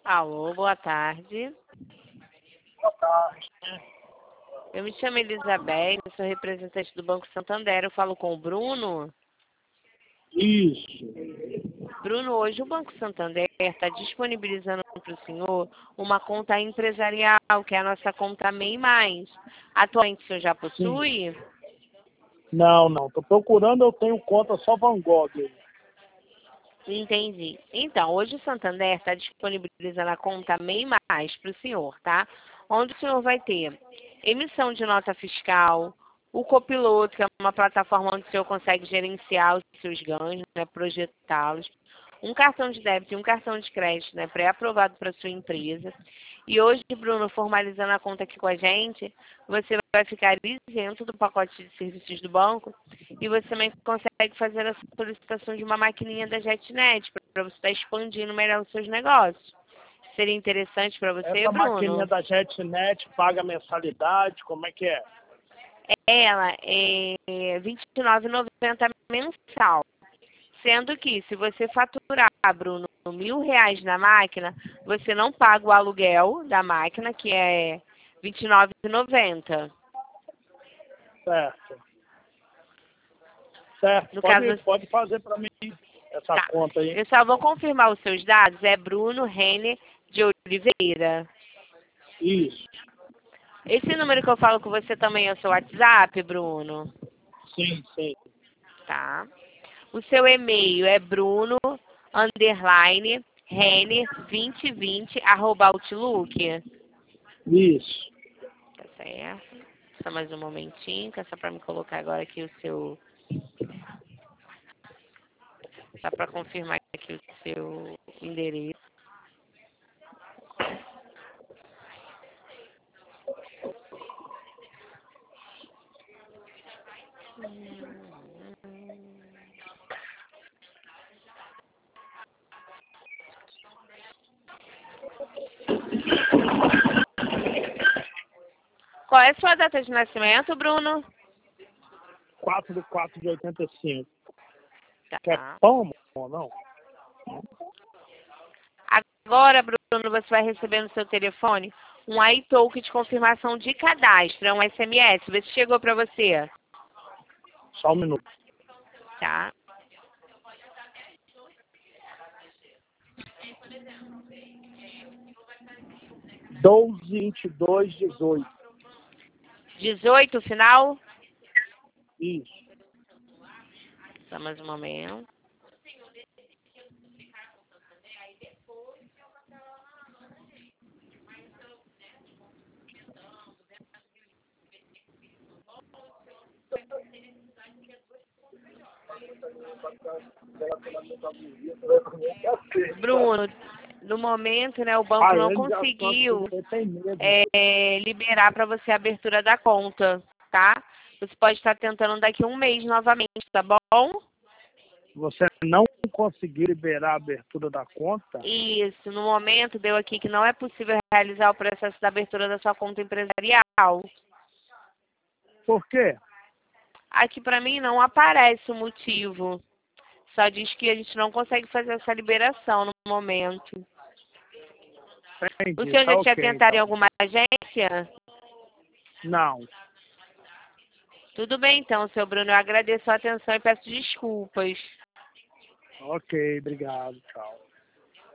Alô, boa tarde. Boa tarde. Eu me chamo Elizabeth, eu sou representante do Banco Santander. Eu falo com o Bruno. Isso. Bruno, hoje o Banco Santander está disponibilizando para o senhor uma conta empresarial, que é a nossa conta MEI Mais. Atualmente o senhor já possui? Não. Tô procurando, eu tenho conta só Van Gogh. Entendi. Então, hoje o Santander está disponibilizando a conta MEI Mais para o senhor, tá? Onde o senhor vai ter emissão de nota fiscal, o copiloto, que é uma plataforma onde o senhor consegue gerenciar os seus ganhos, né, projetá-los, um cartão de débito e um cartão de crédito, né, pré-aprovado para sua empresa. E hoje, Bruno, formalizando a conta aqui com a gente, você vai ficar isento do pacote de serviços do banco e você também consegue fazer a solicitação de uma maquininha da JetNet para você estar expandindo melhor os seus negócios. Seria interessante para você, Essa maquininha Bruno? da JetNet paga mensalidade, como é que é? Ela é R$ 29,90 mensal. Sendo que, se você faturar, Bruno, R$ 1.000 na máquina, você não paga o aluguel da máquina, que é R$ 29,90. Certo. No caso, Pode fazer para mim essa tá. conta aí. Eu só vou confirmar os seus dados. É Bruno Rene de Oliveira. Isso. Esse número que eu falo com você também é o seu WhatsApp, Bruno? Sim. Tá. O seu e-mail é bruno_rene2020 @outlook. Tá certo. Só mais um momentinho, que é só para me colocar agora aqui o seu... Só para confirmar aqui o seu endereço. Qual é a sua data de nascimento, Bruno? 4/4/85. Quer Tá. pão ou não? Agora, Bruno, você vai receber no seu telefone um iTalk de confirmação de cadastro, é um SMS. Vê se chegou para você. Só um minuto. Tá. 12/22/18. 18, final? Isso. Só mais um momento. Bruno, no momento, né, o banco não Ele já conseguiu tem medo. liberar para você a abertura da conta, tá? Você pode estar tentando daqui a um mês novamente, tá bom? Você não conseguiu liberar a abertura da conta? Isso, no momento deu aqui que não é possível realizar o processo da abertura da sua conta empresarial. Por quê? Aqui para mim não aparece o motivo. Só diz que a gente não consegue fazer essa liberação no momento. O Entendi, senhor tá já tinha ok, tentado em então. alguma agência? Não. Tudo bem, então, seu Bruno. Eu agradeço a atenção e peço desculpas. Ok, obrigado, tchau.